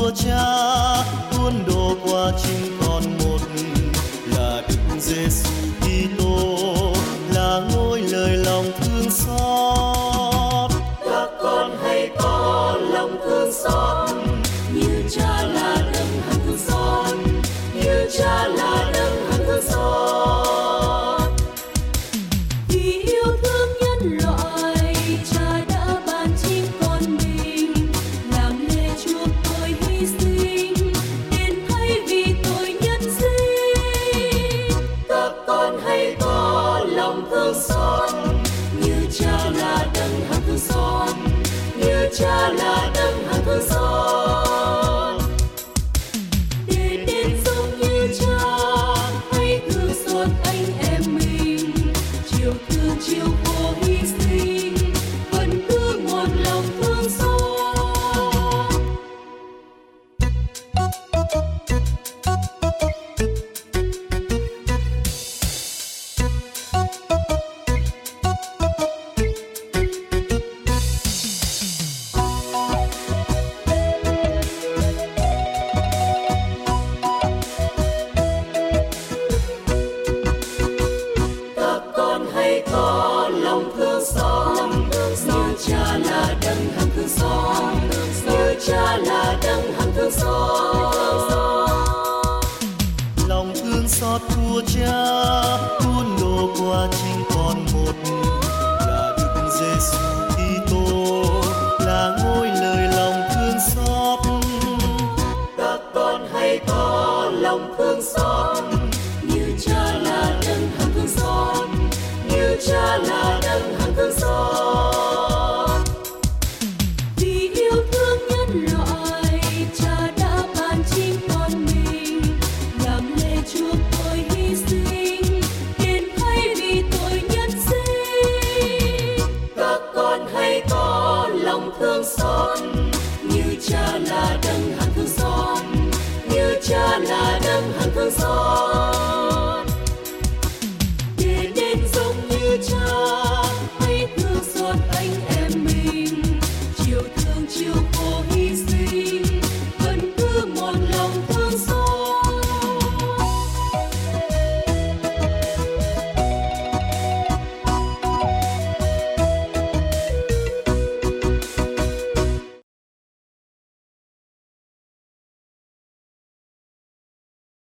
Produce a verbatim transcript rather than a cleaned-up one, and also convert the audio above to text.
của Cha tuôn đổ qua chính con một là Đức Giêsu Kitô, là ngôi lời lòng thương xót. Các con hãy có lòng thương xót như Cha là đấng hằng thương xót, như Cha là đấng hằng thương xót. Vì yêu thương nhân loại, Cha đã ban chính con mình làm lễ chuộc tội hy sinh, đền thay vì tội nhân sinh. Các con hãy có lòng thương xót như Cha là đấng hằng thương xót, như Cha là đấng hằng thương xót. Để đến giống như Cha, hãy thương xót anh em mình, chiều thương chiều khổ hy sinh, vẫn cứ một lòng thương xót. Các con hãy có lòng thương xót như Cha là đấng hằng thương xót, như Cha là đấng hằng thương xót. Lòng thương xót của Cha tuôn đổ qua chính con một